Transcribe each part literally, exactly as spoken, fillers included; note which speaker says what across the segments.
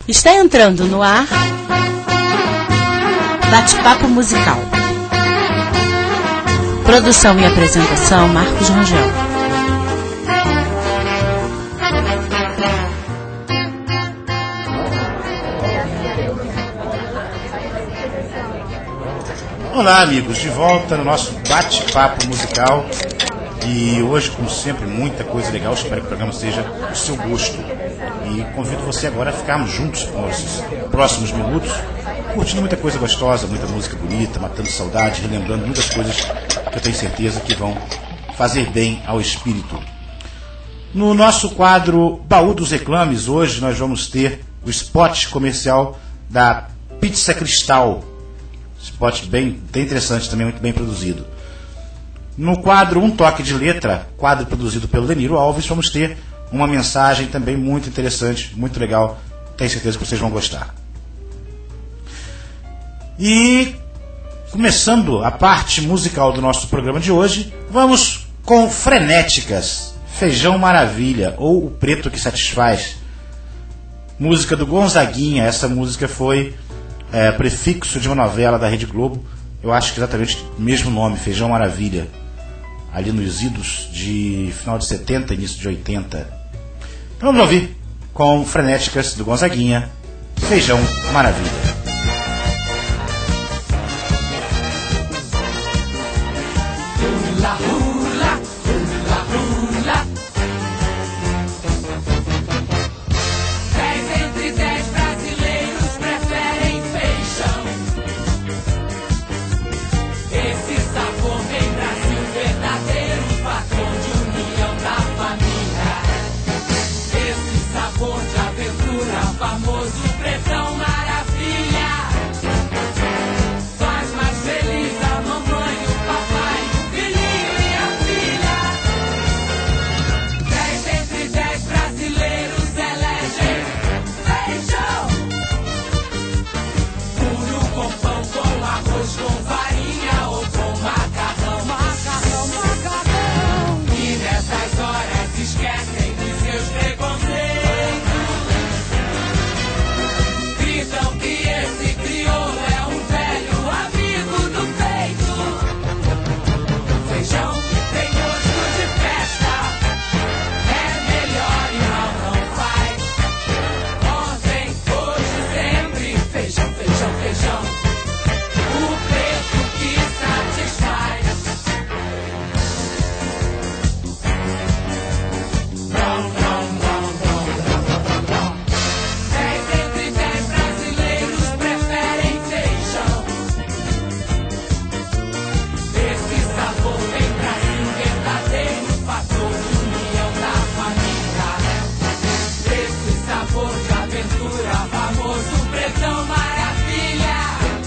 Speaker 1: Está entrando no ar Bate-Papo Musical. Produção e apresentação Marcos Rangel.
Speaker 2: Olá, amigos, de volta no nosso Bate-Papo Musical. E hoje, como sempre, muita coisa legal. Espero que o programa seja do seu gosto. E convido você agora a ficarmos juntos nos próximos minutos, curtindo muita coisa gostosa, muita música bonita, matando saudade, relembrando muitas coisas que eu tenho certeza que vão fazer bem ao espírito. No nosso quadro Baú dos Reclames, hoje nós vamos ter o spot comercial da Pizza Cristal. Spot bem, bem interessante, também muito bem produzido. No quadro Um Toque de Letra, quadro produzido pelo Deniro Alves, vamos ter uma mensagem também muito interessante, muito legal. Tenho certeza que vocês vão gostar. E começando a parte musical do nosso programa de hoje, vamos com Frenéticas, Feijão Maravilha, ou O Preto que Satisfaz. Música do Gonzaguinha. Essa música foi é, prefixo de uma novela da Rede Globo. Eu acho que exatamente o mesmo nome, Feijão Maravilha, ali nos idos de final de setenta, início de oitenta. Então vamos ouvir com Frenéticas do Gonzaguinha, Feijão Maravilha.
Speaker 3: Hula, hula, hula, hula. Dez entre dez brasileiros preferem feijão. Esse sabor vem Brasil, verdadeiro patrão de união da família. Esse sabor de aventura, famoso pretão maravilha. Faz mais feliz a mamãe, o papai, o filhinho e a filha. Dez entre dez brasileiros elegem feijão. Puro com pão, com arroz, com farinha ou com macarrão. Macarrão, macarrão. E nessas horas esquecem de seus preconceitos. Gritam que esse crioulo é um velho amigo do peito. Feijão tem gosto de festa, é melhor e mal não faz. Ontem, hoje, sempre, feijão, feijão, feijão. O preto que satisfaz. Não, não, não, não, não, não, não. Dez entre dez brasileiros preferem feijão. Esse sabor vem Brasil, verdadeiro fator de união da família. Esse sabor de aventura, famoso pretão maravilha.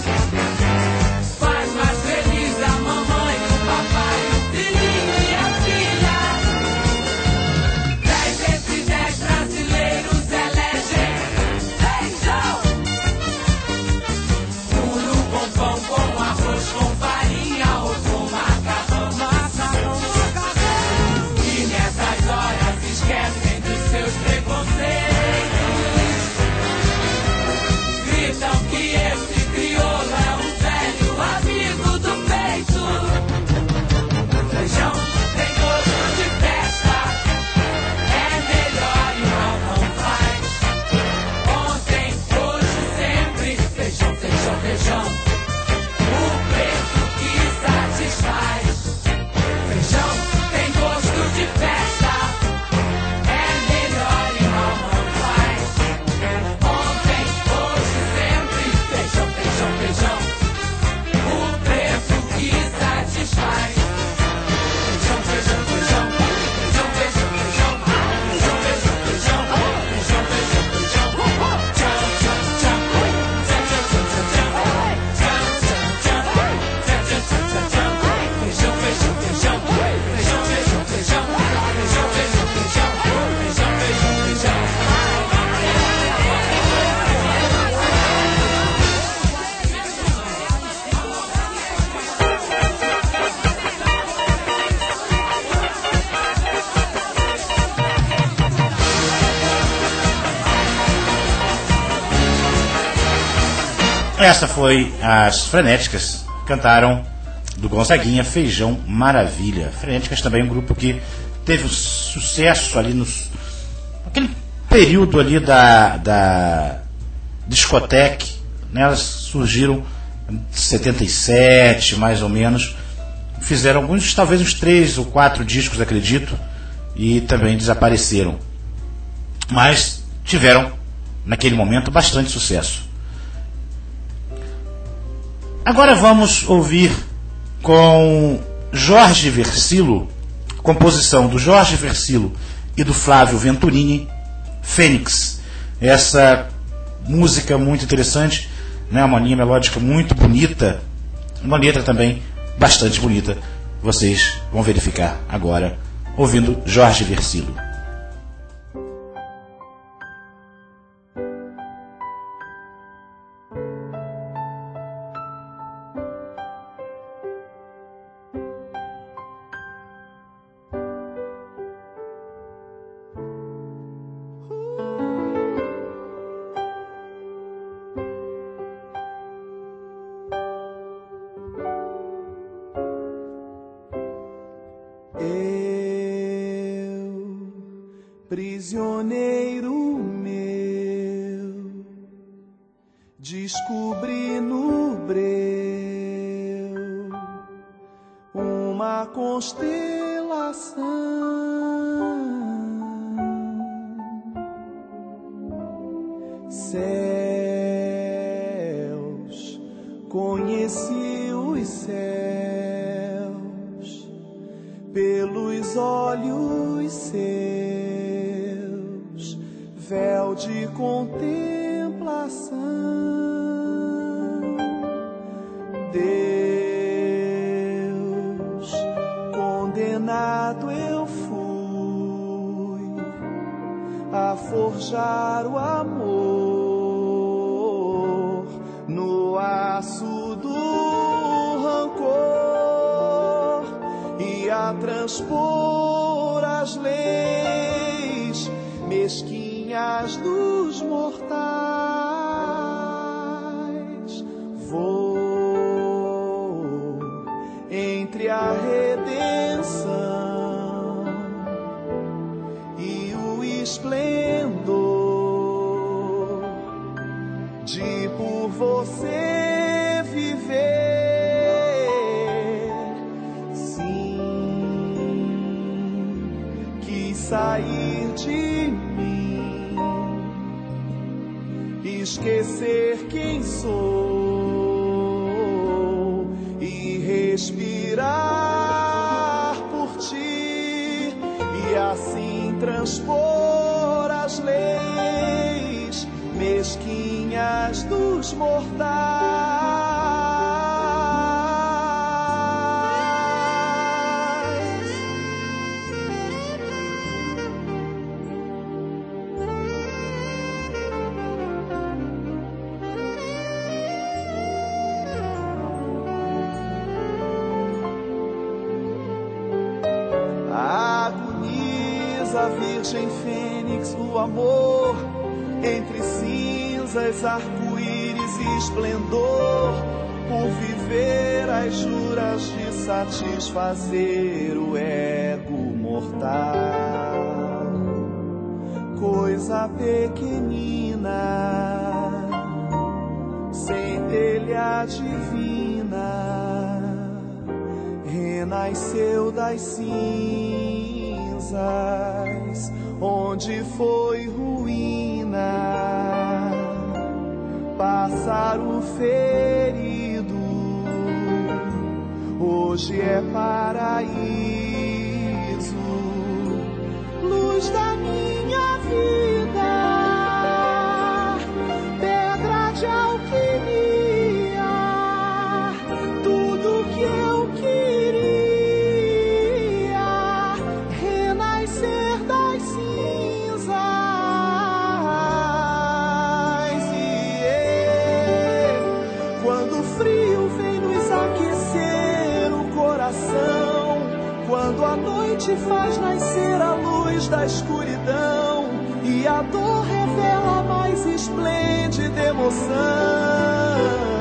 Speaker 3: Faz mais feliz a mamãe, o papai, o filhinho e a filha. Dez entre dez brasileiros elegem feijão. Puro com pão, com arroz, com farinha ou com macarrão. Macarrão, macarrão. E nessas horas esquecem dos seus preconceitos.
Speaker 2: Essa foi as Frenéticas, cantaram do Gonzaguinha, Feijão Maravilha. Frenéticas também é um grupo que teve um sucesso ali nos aquele período ali da, da discoteca, né? Elas surgiram em setenta e sete, mais ou menos, fizeram alguns, talvez uns três ou quatro discos, acredito, e também desapareceram, mas tiveram naquele momento bastante sucesso. Agora vamos ouvir com Jorge Versilo, composição do Jorge Versilo e do Flávio Venturini, Fênix. Essa música muito interessante, né? Uma linha melódica muito bonita, uma letra também bastante bonita. Vocês vão verificar agora, ouvindo Jorge Versilo.
Speaker 4: Prisioneiro meu, descobri no breu uma constelação, céus, conheci os céus pelos olhos seus, véu de contemplação. Deus, condenado eu fui a forjar o amor no aço do rancor e a transpor as leis mesquinhas dos mortais. Vou entre a redenção e o esplendor de por você viver. Sim, quis sair de mim, esquecer quem sou e respirar por ti, e assim transpor as leis mesquinhas dos mortais. A Virgem Fênix do amor, entre cinzas, arco-íris e esplendor, por viver as juras de satisfazer o ego mortal. Coisa pequenina, centelha divina, renasceu das cinzas, onde foi ruína, pássaro ferido, hoje é paraíso, luz da minha vida, pedra de alquimia, tudo que eu queria. Quando a noite faz nascer a luz da escuridão e a dor revela a mais esplêndida emoção.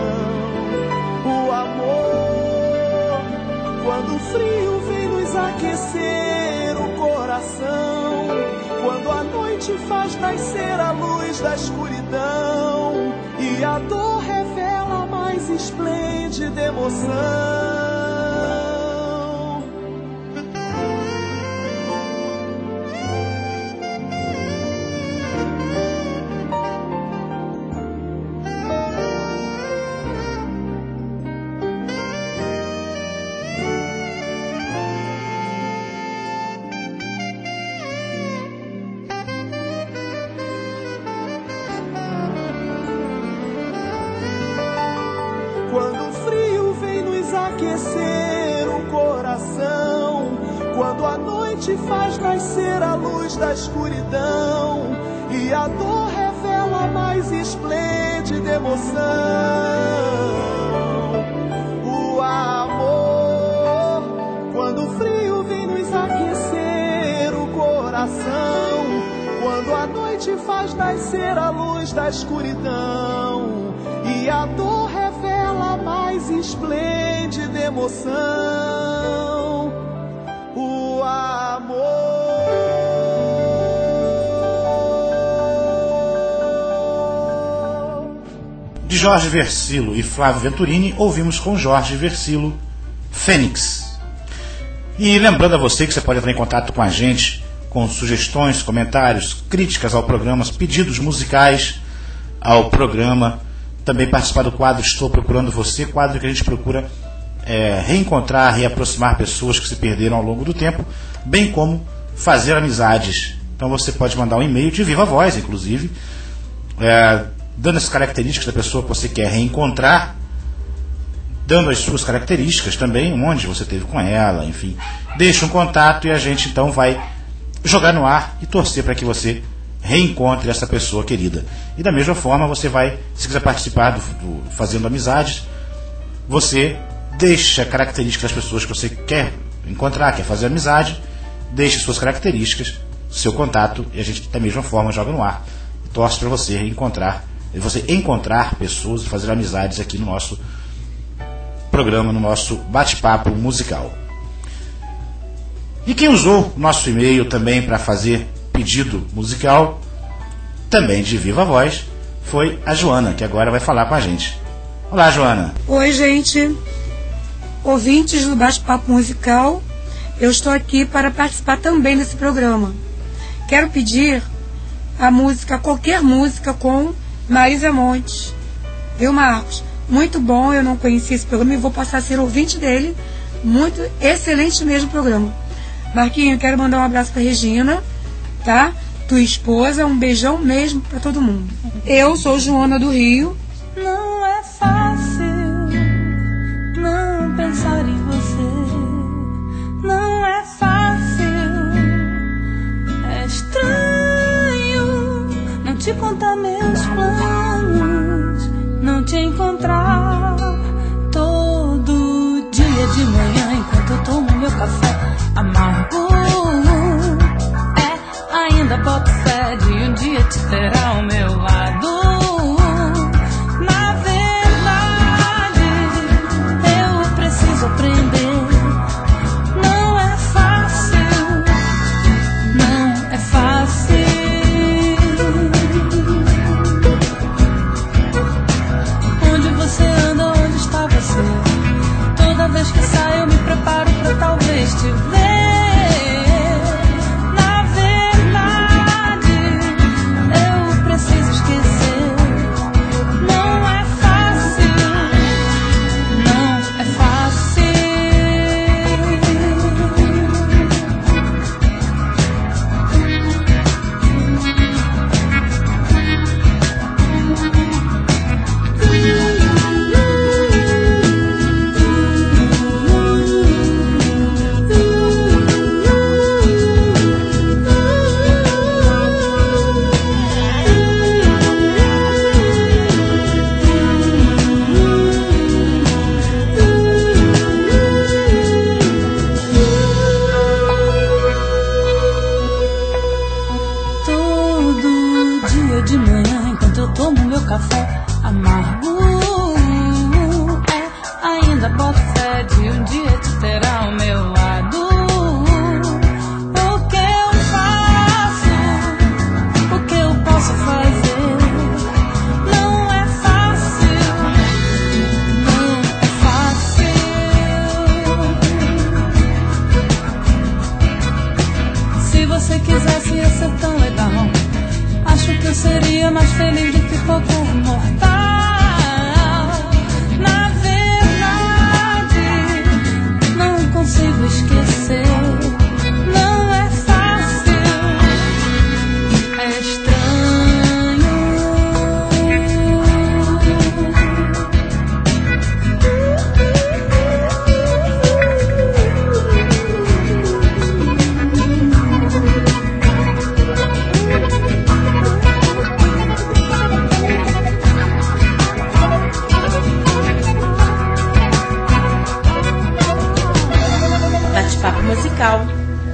Speaker 4: o frio vem nos aquecer o coração, quando a noite faz nascer a luz da escuridão e a dor revela a mais esplêndida emoção. Quando o frio vem nos aquecer o coração, quando a noite faz nascer a luz da escuridão e a dor revela a mais esplêndida emoção. O amor, quando o frio vem nos aquecer o coração, quando a noite faz nascer a luz da escuridão e a dor revela a mais esplêndida emoção. O amor.
Speaker 2: De Jorge Versilo e Flávio Venturini, ouvimos com Jorge Versilo, Fênix. E lembrando a você que você pode entrar em contato com a gente com sugestões, comentários, críticas ao programa, pedidos musicais ao programa. Também participar do quadro Estou Procurando Você, quadro que a gente procura é, reencontrar, reaproximar pessoas que se perderam ao longo do tempo, bem como fazer amizades. Então você pode mandar um e-mail de viva voz, inclusive, é, dando as características da pessoa que você quer reencontrar, dando as suas características também, onde você teve com ela, enfim. Deixa um contato e a gente então vai jogar no ar e torcer para que você reencontre essa pessoa querida. E da mesma forma você vai, se quiser participar do, do Fazendo Amizades, você deixa características das pessoas que você quer encontrar, quer fazer amizade, deixe suas características, seu contato, e a gente da mesma forma joga no ar e torce para você reencontrar, você encontrar pessoas e fazer amizades aqui no nosso programa, no nosso bate-papo musical. E quem usou o nosso e-mail também para fazer pedido musical, também de viva voz, foi a Joana, que agora vai falar com a gente. Olá, Joana.
Speaker 5: Oi, gente. Ouvintes do Bate-Papo Musical, eu estou aqui para participar também desse programa. Quero pedir a música, qualquer música com Marisa Monte. Viu, Marcos? Muito bom, eu não conhecia esse programa e vou passar a ser ouvinte dele. Muito excelente mesmo programa. Marquinho, quero mandar um abraço para Regina, tá? Tua esposa, um beijão mesmo para todo mundo. Eu sou Joana do Rio.
Speaker 6: Não é fácil não pensar em você. Não é fácil. É estranho não te contar meus planos, não te encontrar todo dia de manhã enquanto eu tomo meu café amargo. É, ainda boto fé de um dia te ter ao meu lado. Na verdade, eu preciso aprender. Não é fácil, não é fácil. Onde você anda, onde está você? Toda vez que saio eu me preparo pra talvez te ver. Na verdade, eu preciso esquecer. Não é fácil, não é fácil. Todo dia de manhã, enquanto eu tomo meu café amargo, é, ainda boto fé de um dia te ter ao meu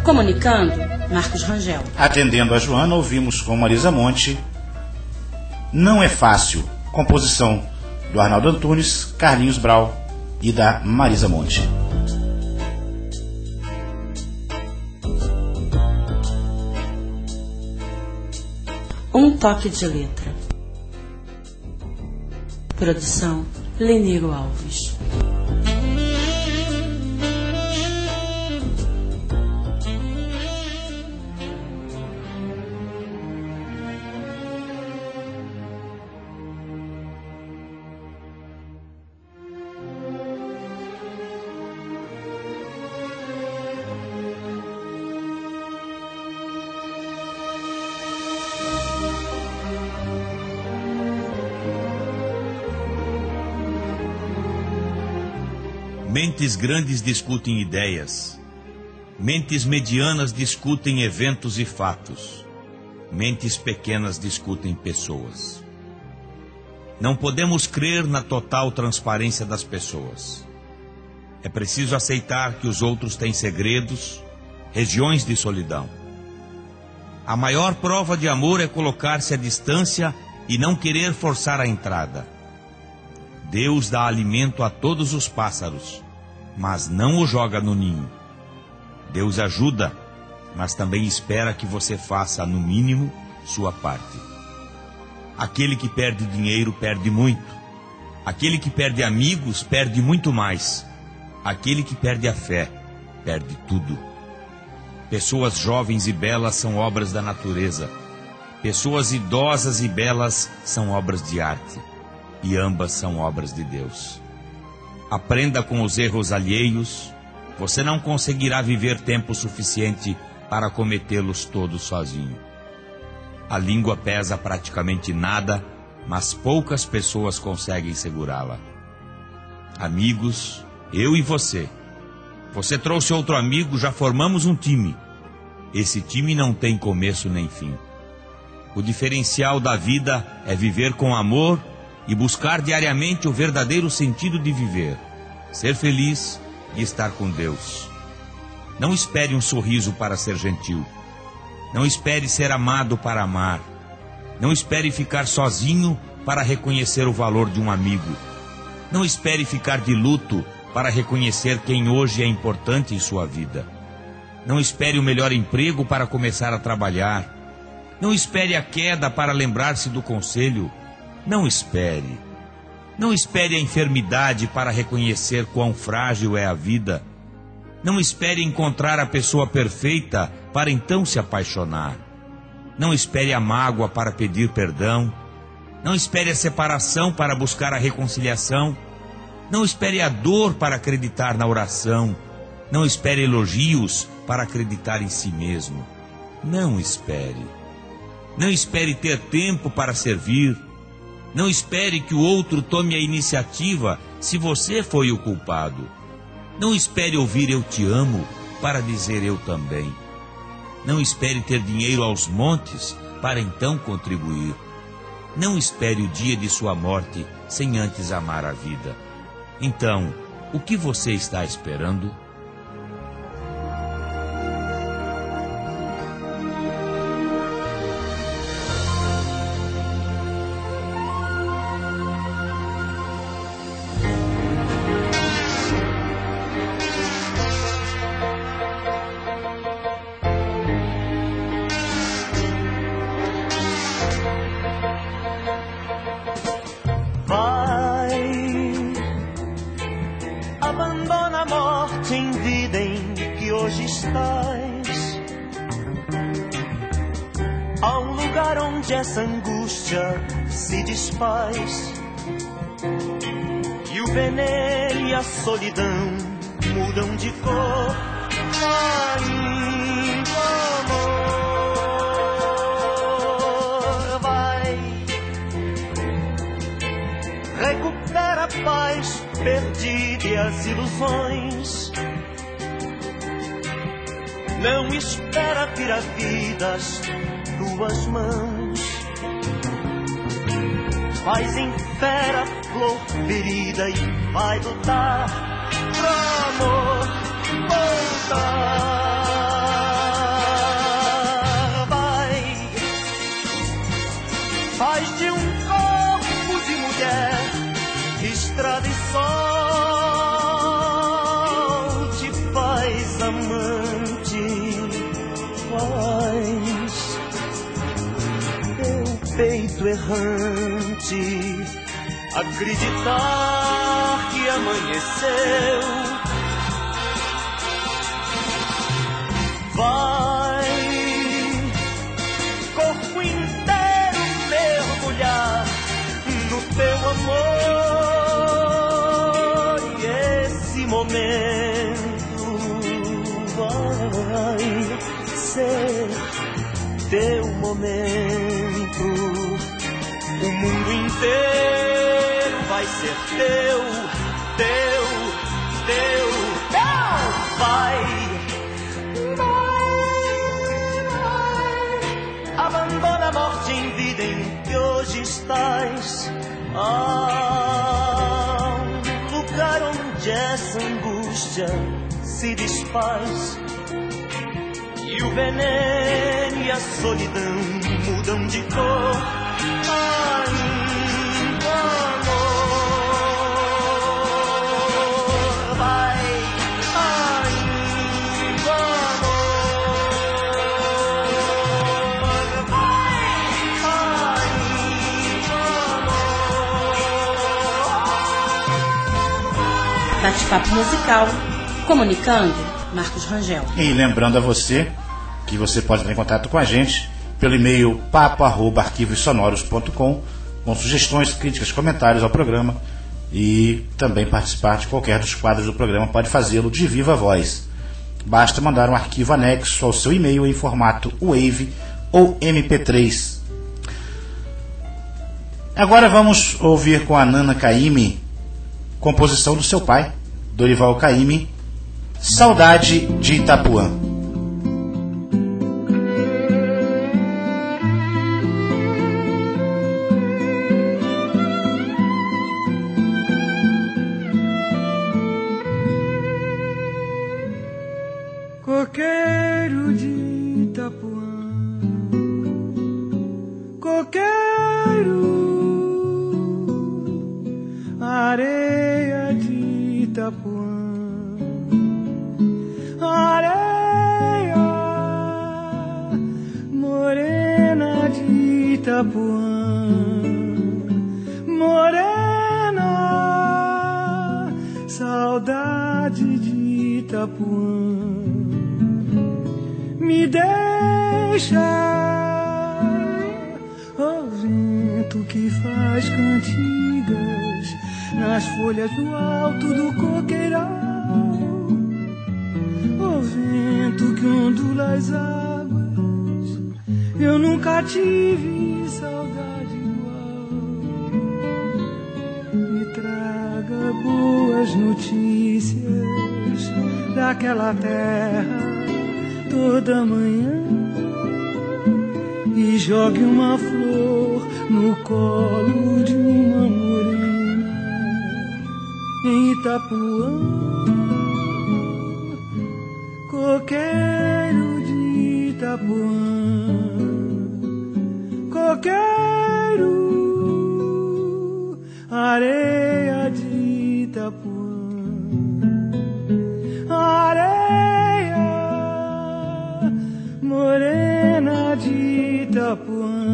Speaker 1: Comunicando, Marcos Rangel.
Speaker 2: Atendendo a Joana, ouvimos com Marisa Monte Não é Fácil, composição do Arnaldo Antunes, Carlinhos Brau e da Marisa Monte.
Speaker 1: Um toque de letra. Produção Leniro Alves.
Speaker 7: Mentes grandes discutem ideias. Mentes medianas discutem eventos e fatos. Mentes pequenas discutem pessoas. Não podemos crer na total transparência das pessoas. É preciso aceitar que os outros têm segredos, regiões de solidão. A maior prova de amor é colocar-se à distância e não querer forçar a entrada. Deus dá alimento a todos os pássaros, mas não o joga no ninho. Deus ajuda, mas também espera que você faça, no mínimo, sua parte. Aquele que perde dinheiro perde muito. Aquele que perde amigos perde muito mais. Aquele que perde a fé perde tudo. Pessoas jovens e belas são obras da natureza. Pessoas idosas e belas são obras de arte. E ambas são obras de Deus. Aprenda com os erros alheios. Você não conseguirá viver tempo suficiente para cometê-los todos sozinho. A língua pesa praticamente nada, mas poucas pessoas conseguem segurá-la. Amigos, eu e você. Você trouxe outro amigo, já formamos um time. Esse time não tem começo nem fim. O diferencial da vida é viver com amor e buscar diariamente o verdadeiro sentido de viver, ser feliz e estar com Deus. Não espere um sorriso para ser gentil. Não espere ser amado para amar. Não espere ficar sozinho para reconhecer o valor de um amigo. Não espere ficar de luto para reconhecer quem hoje é importante em sua vida. Não espere o melhor emprego para começar a trabalhar. Não espere a queda para lembrar-se do conselho. Não espere. Não espere a enfermidade para reconhecer quão frágil é a vida. Não espere encontrar a pessoa perfeita para então se apaixonar. Não espere a mágoa para pedir perdão. Não espere a separação para buscar a reconciliação. Não espere a dor para acreditar na oração. Não espere elogios para acreditar em si mesmo. Não espere. Não espere ter tempo para servir. Não espere que o outro tome a iniciativa se você foi o culpado. Não espere ouvir eu te amo para dizer eu também. Não espere ter dinheiro aos montes para então contribuir. Não espere o dia de sua morte sem antes amar a vida. Então, o que você está esperando?
Speaker 4: Abandona a morte em vida em que hoje estás. Há um lugar onde essa angústia se desfaz, e o veneno e a solidão mudam de cor. Vai, amor, vai. Recupera a paz perdida e as ilusões. Não espera vir a vida às tuas mãos. Faz em fé a flor ferida e vai lutar pro amor voltar. errante, acreditar que amanheceu. Vai, corpo inteiro mergulhar no teu amor, e esse momento vai ser teu momento. O mundo inteiro vai ser teu, teu, teu, teu. Vai, abandona a morte em vida em que hoje estás. Ah, um lugar onde essa angústia se desfaz, e o veneno e a solidão mudam de cor. Ainda amor, vai, ainda amor, vai, ainda amor.
Speaker 1: Bate-papo musical. Comunicando, Marcos Rangel.
Speaker 2: E lembrando a você que você pode entrar em contato com a gente pelo e-mail papo arroba arquivos sonoros ponto com, com sugestões, críticas, comentários ao programa, e também participar de qualquer dos quadros do programa. Pode fazê-lo de viva voz. Basta mandar um arquivo anexo ao seu e-mail em formato wave ou M P três. Agora vamos ouvir com a Nana Caymmi, composição do seu pai, Dorival Caymmi, Saudade de Itapuã.
Speaker 8: Coqueiro de Itapuã, coqueiro, areia de Itapuã, areia morena de Itapuã, morena, saudade de Itapuã. Me deixa, ó vento que faz cantigas nas folhas do alto do coqueiral, ó vento que ondula as águas, eu nunca tive saudade igual. Me traga boas notícias daquela terra toda manhã, e jogue uma flor no colo de uma morena em Itapuã. Coqueiro de Itapuã, coqueiro, areia de Itapuã, areia morena de Itapuã,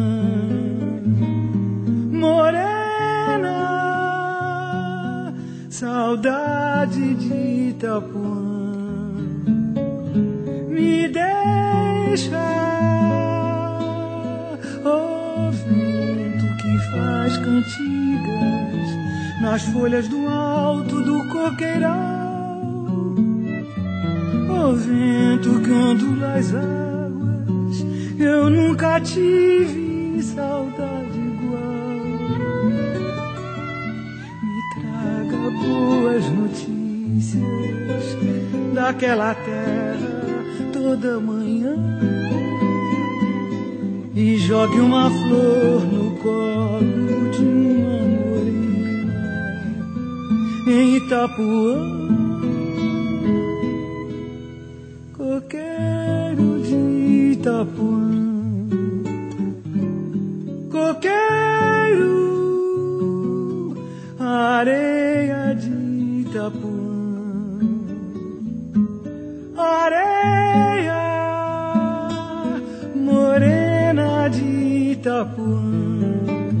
Speaker 8: morena, saudade de Itapuã. Me deixa, ó vento que faz cantigas nas folhas do alto do coqueiral, ó vento que ondula as águas, eu nunca tive saudade igual. Me traga boas notícias daquela terra toda manhã, e jogue uma flor no colo de uma morena em Itapuã. Coqueiro de Itapuã, coqueiro, areia de Itapuã, areia morena de Itapuã,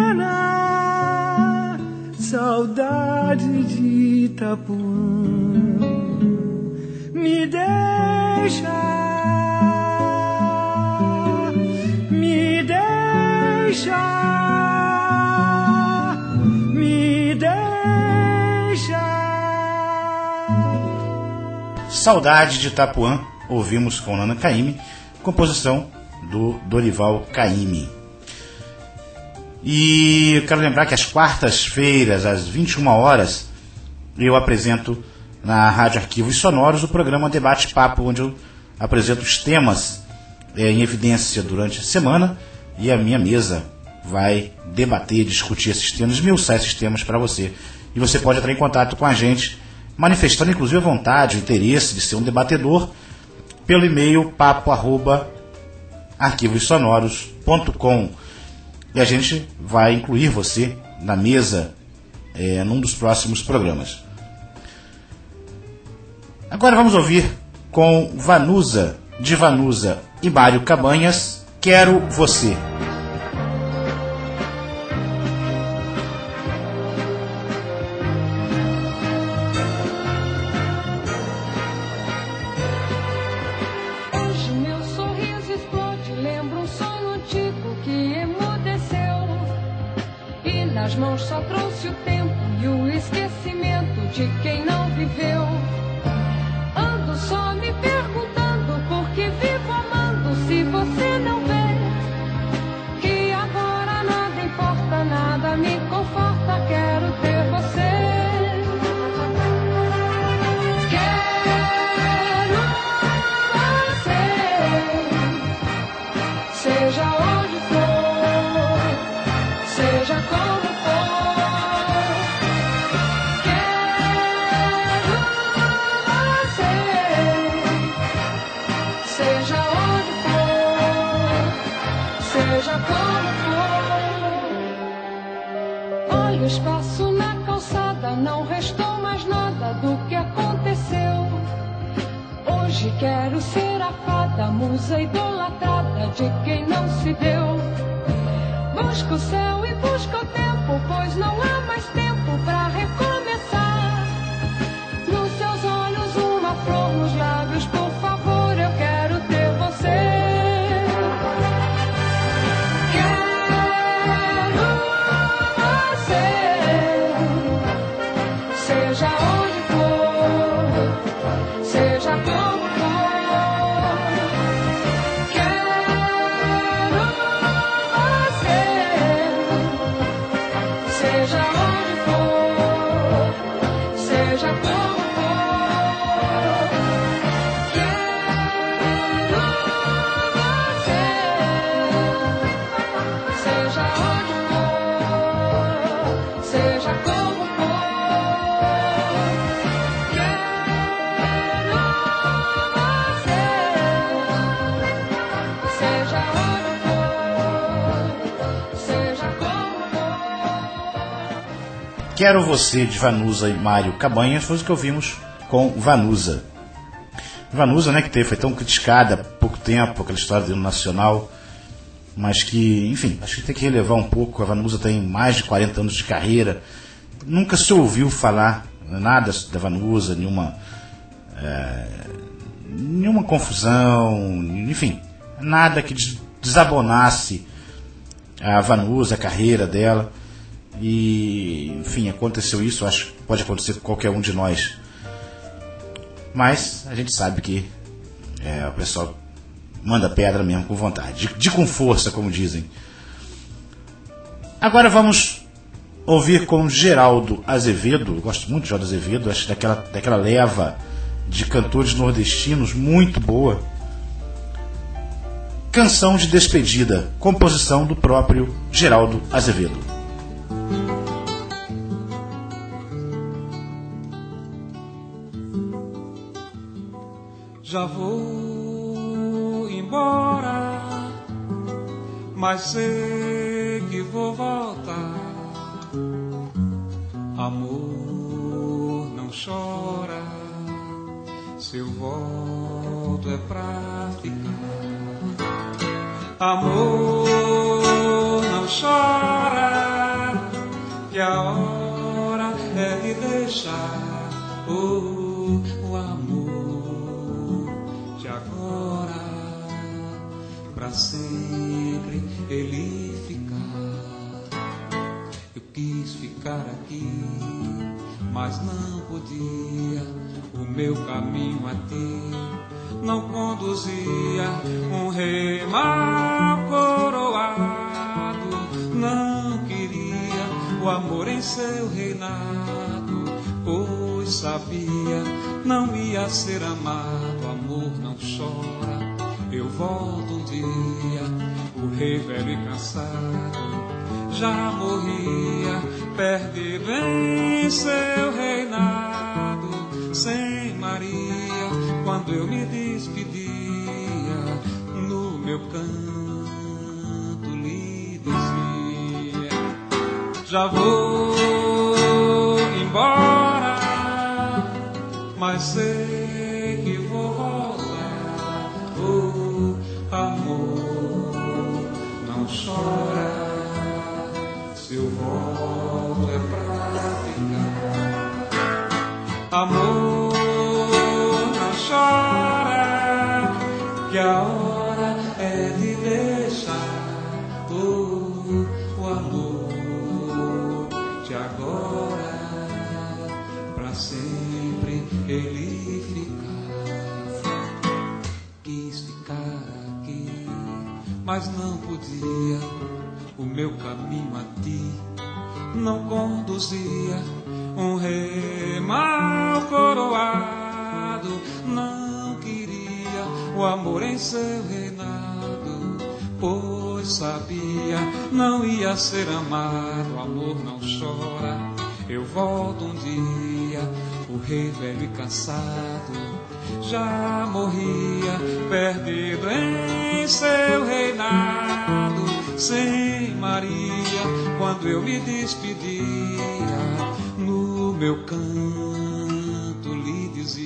Speaker 8: pena, saudade de Itapuã, me deixa, me deixa, me deixa.
Speaker 2: Saudade de Itapuã, ouvimos com Nana Caymmi, composição do Dorival Caymmi. E eu quero lembrar que às quartas-feiras, às vinte e uma horas, eu apresento na Rádio Arquivos Sonoros o programa Debate Papo, onde eu apresento os temas é, em evidência durante a semana, e a minha mesa vai debater, discutir esses temas, esmiuçar esses temas para você. E você pode entrar em contato com a gente, manifestando inclusive a vontade, o interesse de ser um debatedor, pelo e-mail papo arroba arquivos sonoros ponto com. E a gente vai incluir você na mesa é, num dos próximos programas. Agora vamos ouvir com Vanusa, de Vanusa e Mário Cabanhas, Quero Você.
Speaker 6: Nas mãos só trouxe o tempo e o esquecimento de quem não viveu. Ando só me perguntando por que vivo amando se você não vê que agora nada importa, nada me conforta, quero ter você. Quero você, seja onde for, seja como o espaço na calçada, não restou mais nada do que aconteceu. Hoje quero ser a fada, musa idolatrada de quem não se deu. Busco o céu e busco o tempo, pois não há mais tempo pra recomeçar. Nos seus olhos uma flor, nos lábios, por favor, eu quero ter você. Seja onde for, seja como for, quero você. Seja onde for, seja como for, quero você. Seja onde for, seja como for.
Speaker 2: Quero Você, de Vanusa e Mário Cabanhas, foi o que ouvimos com Vanusa. Vanusa, né, que teve, foi tão criticada há pouco tempo, aquela história do hino nacional, mas que, enfim, acho que tem que relevar um pouco. A Vanusa tem mais de quarenta anos de carreira, nunca se ouviu falar nada da Vanusa, nenhuma, é, nenhuma confusão, enfim, nada que desabonasse a Vanusa, a carreira dela. E, enfim, aconteceu isso, acho que pode acontecer com qualquer um de nós. Mas a gente sabe que é, o pessoal manda pedra mesmo com vontade, de, de com força, como dizem. Agora vamos ouvir com Geraldo Azevedo. Eu gosto muito de Geraldo Azevedo, acho daquela, daquela leva de cantores nordestinos muito boa. Canção de Despedida, composição do próprio Geraldo Azevedo.
Speaker 9: Já vou embora, mas sei que vou voltar. Amor, não chora, se eu volto é pra ficar. Amor, não chora, que a hora é de deixar oh, o amor de agora pra sempre ele ficar. Eu quis ficar aqui, mas não podia. O meu caminho a ti não conduzia. Um rei mal coroado não queria o amor em seu reinado, pois sabia não ia ser amado. Amor não chora, eu volto um dia. O rei velho e cansado já morria, perdido em seu reinado. Sem Maria, quando eu me despedia, no meu canto lhe dizia: já vou embora, mas sei que vou voltar. Oh, amor, não chora, se eu volto é pra ficar. Amor, não chora, que a hora é de deixar oh, o amor de agora pra sempre ele ficar. Quis ficar aqui, mas não podia. O meu caminho a ti não conduzia. Um rei mal coroado não queria o amor em seu reinado, pois sabia não ia ser amado. Amor não chora, eu volto um dia. O rei velho e cansado já morria, perdido em seu reinado. Sem Maria, quando eu me despedia, no meu canto lhe dizia: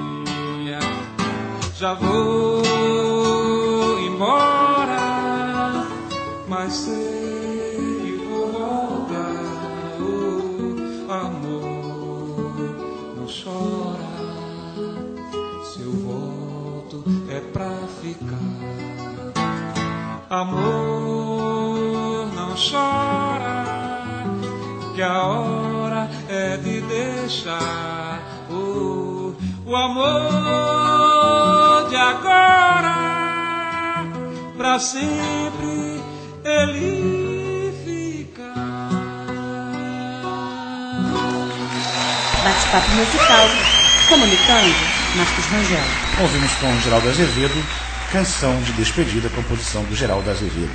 Speaker 9: já vou embora, mas sei que vou voltar. Oh, amor, não chora, se eu volto é pra ficar. Amor, não chora, que a hora é de deixar oh, o amor de agora pra sempre ele ficar.
Speaker 1: Bate-papo musical, comunicando, Marcos Rangel.
Speaker 2: Ouvimos com Geraldo Azevedo, Canção de Despedida, composição do Geraldo Azevedo.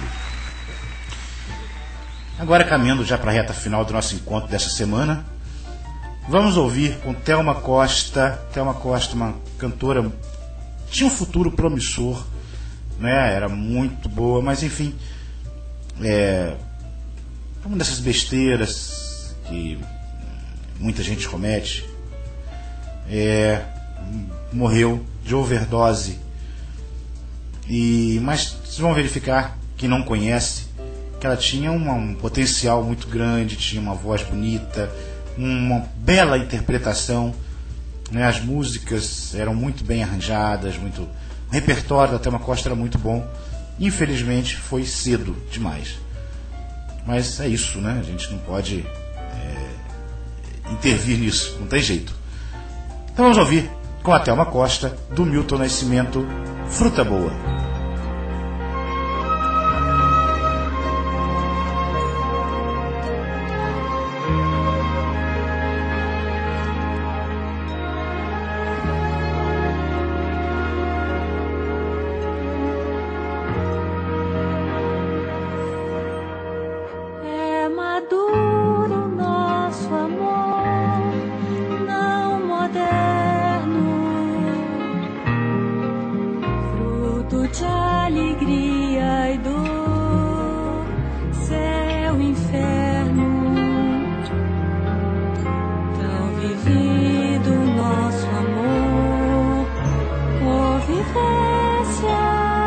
Speaker 2: Agora, caminhando já para a reta final do nosso encontro dessa semana, vamos ouvir com Thelma Costa. Thelma Costa, uma cantora, tinha um futuro promissor, né? Era muito boa, mas enfim, é uma dessas besteiras que muita gente comete. É, morreu de overdose. E, mas vocês vão verificar, quem não conhece, que ela tinha uma, um potencial muito grande, tinha uma voz bonita, uma bela interpretação, né? As músicas eram muito bem arranjadas, muito, o repertório da Thelma Costa era muito bom. Infelizmente foi cedo demais, mas é isso, né? A gente não pode é, intervir nisso, não tem jeito. Então vamos ouvir com a Thelma Costa, do Milton Nascimento, Fruta Boa.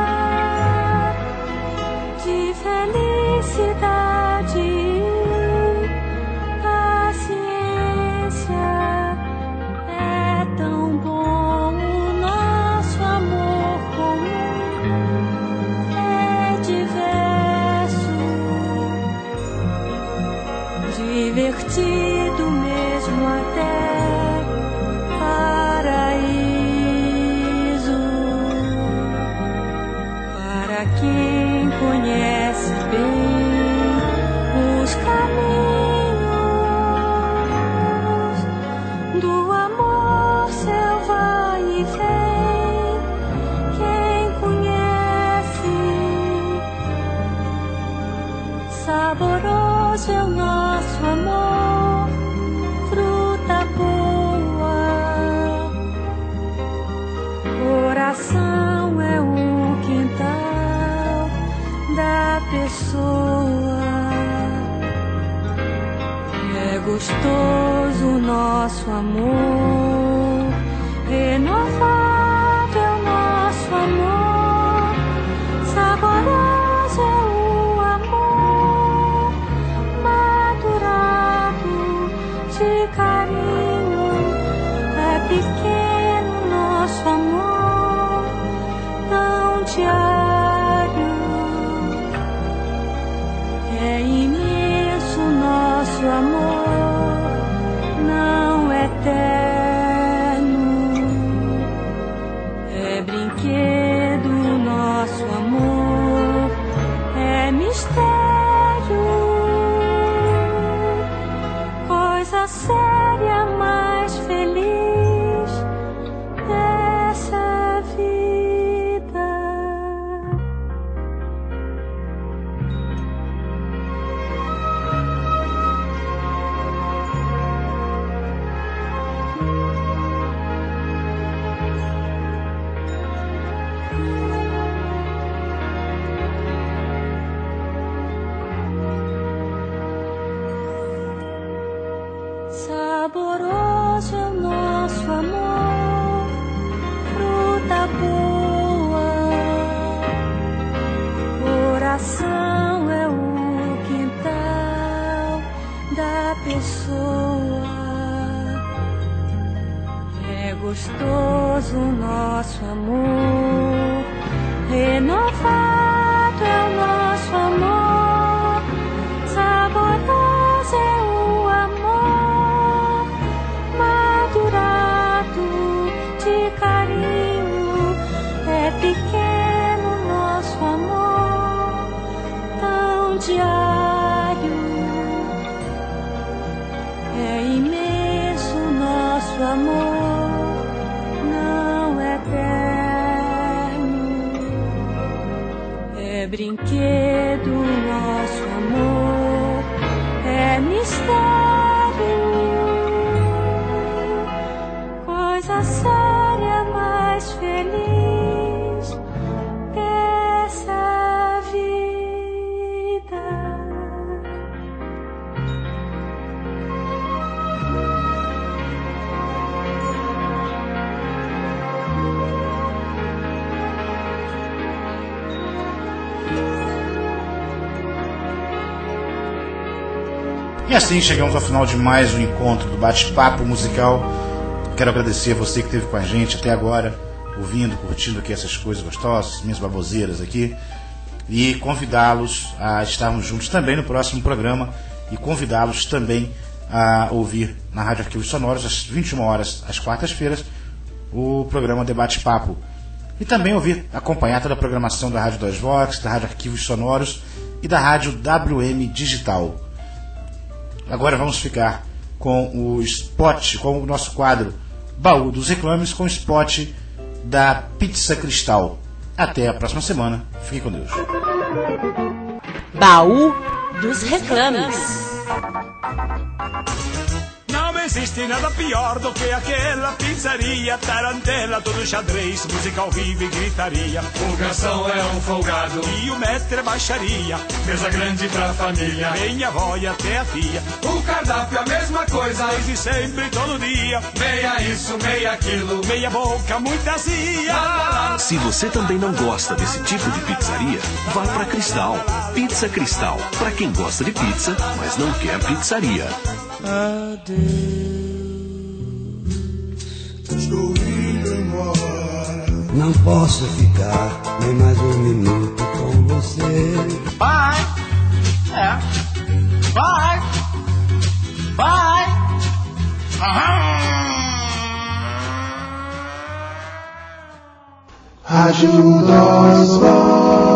Speaker 6: Felicidade divertido mesmo até paraíso. Para quem conhece bem os caminhos do amor, seu vai e vem, quem conhece, saboroso é o nosso amor, fruta boa. Coração é o quintal da pessoa. É gostoso o nosso amor, renovado é o nosso amor, saboroso é o amor, madurado de carinho. É pequeno nosso amor, tão diário. É imenso nosso amor, não eterno. É brinquedo nosso amor, é mistério. Coisa séria mais feliz dessa vida. Saboroso é o nosso amor, fruta boa. Coração é o quintal da pessoa. É gostoso o nosso amor, renovado é o nosso amor, saboroso é o amor, madurado de carinho. É pequeno nosso amor, tão diário. É imenso nosso amor, não eterno. É brinquedo nosso amor, é mistério. Coisa séria mais feliz dessa vida.
Speaker 2: E assim chegamos ao final de mais um encontro do Bate-Papo Musical. Quero agradecer a você que esteve com a gente até agora, ouvindo, curtindo aqui essas coisas gostosas, minhas baboseiras aqui, e convidá-los a estarmos juntos também no próximo programa, e convidá-los também a ouvir na Rádio Arquivos Sonoros, às vinte e uma horas, às quartas-feiras, o programa Debate Papo. E também ouvir, acompanhar toda a programação da Rádio dois Vox, da Rádio Arquivos Sonoros e da Rádio W M Digital. Agora vamos ficar com o spot, com o nosso quadro Baú dos Reclames, com o spot da Pizza Cristal. Até a próxima semana. Fique com Deus.
Speaker 1: Baú dos Reclames.
Speaker 9: Não existe nada pior do que aquela pizzaria, tarantela, todo xadrez, música ao vivo e gritaria. O garçom é um folgado e o mestre é baixaria, mesa grande pra família, minha avó e até a tia. O cardápio é a mesma coisa, desde sempre, todo dia. Meia isso, meia aquilo, meia boca, muita azia.
Speaker 10: Se você também não gosta desse tipo de pizzaria, vá pra Cristal. Pizza Cristal, pra quem gosta de pizza, mas não quer pizzaria.
Speaker 11: Estou indo embora. Não posso ficar nem mais um minuto com você.
Speaker 9: Bye. É. Bye.
Speaker 2: Bye!
Speaker 11: Rádio Dosval.